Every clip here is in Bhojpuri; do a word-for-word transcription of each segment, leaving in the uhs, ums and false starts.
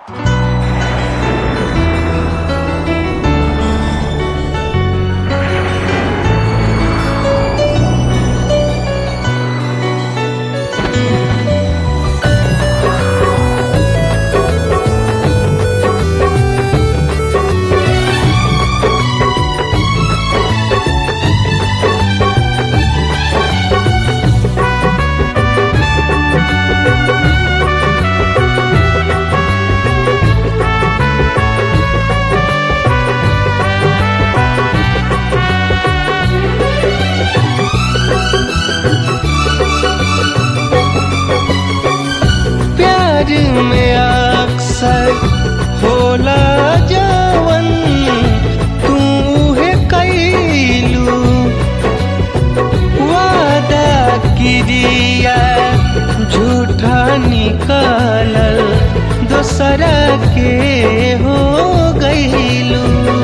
में अक्सर होला जवन तू है कैलू वादा किरिया झूठा निकलल दोसरा के हो गईलू।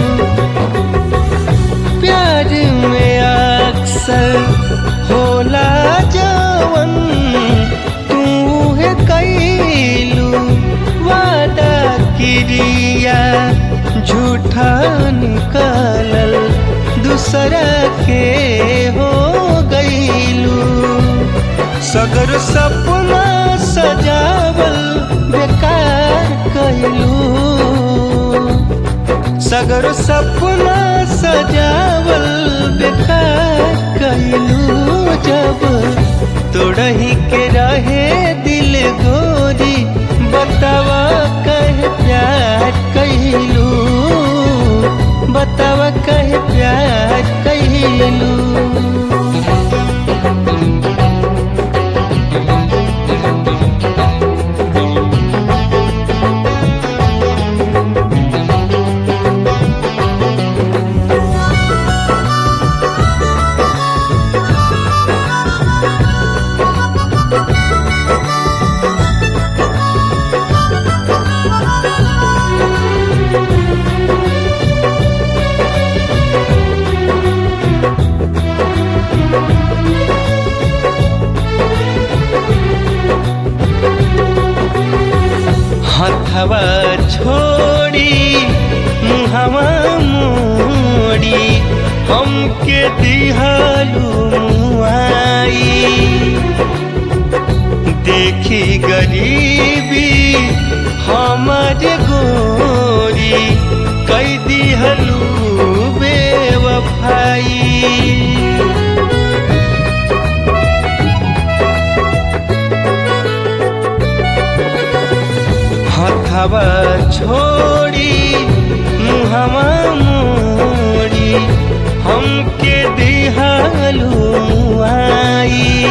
प्यार में अक्सर होला जवन तू है कैलू वादा किरिया झूठा निकलल दूसरा के हो गईलू। सगर सपना सजावल बेकार कैलू, सगर सपना सजावल बेकार कैलू। जब तोड़ही के रहे दिल गोरी बतावा कहे प्यार कैलू, बतावा कहे प्यार कैलू। हथवा छोड़ी मुहवा मोड़ी हमके दिहालू मुआई। देखी गरीबी हमारे गोरी कई दिहलू बेवफाई। हथवा छोड़ी मुहवा मोड़ी हमके दिहालू आई।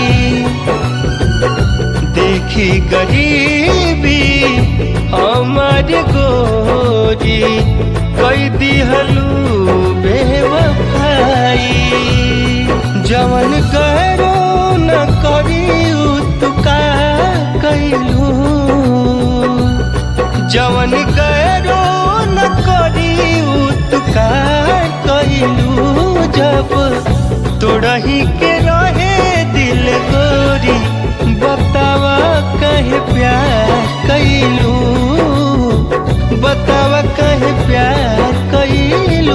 देखी गरीबी हमारे गोरी कई दिहलू बेवफाई। जवन करो न करी उतका कैलू, जवन करो न करी उतका कैलू। जब तोड़ही के रहे दिल गोरी बतावा कहे प्यार कैलू, बतावा कहे प्यार कैलू।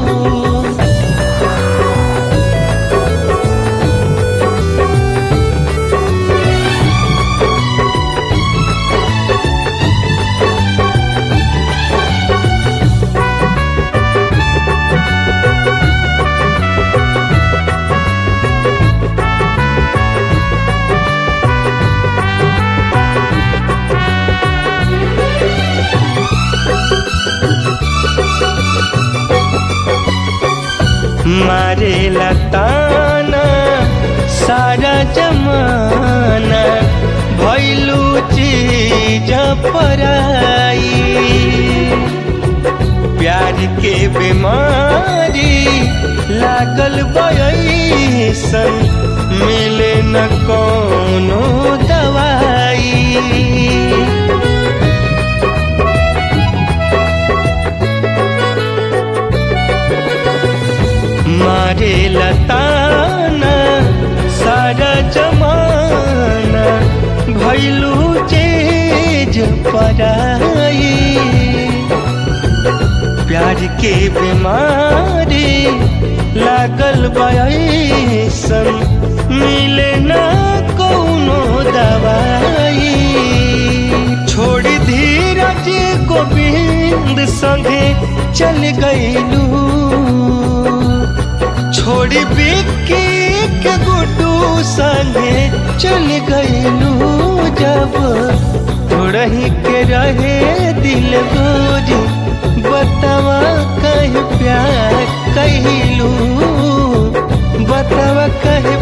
मारे लताना सारा जमाना भइलू चीज पराई। प्यार के बीमारी लागल बयसन मिले न कोनो दवाई। मारे लताना सारा जमाना भइलू चीज पराई। के बीमारी लागल बयसन मिले ना कौनो दवाई। छोड़ धीरज गोविंद संगे चल गईलू, छोड़ बिक्की के गुड्डू संगे चल गईलू। जब थोड़ही के रहे दिल गोरी बतावा कहीं प्यार कहलू, बतावा कहे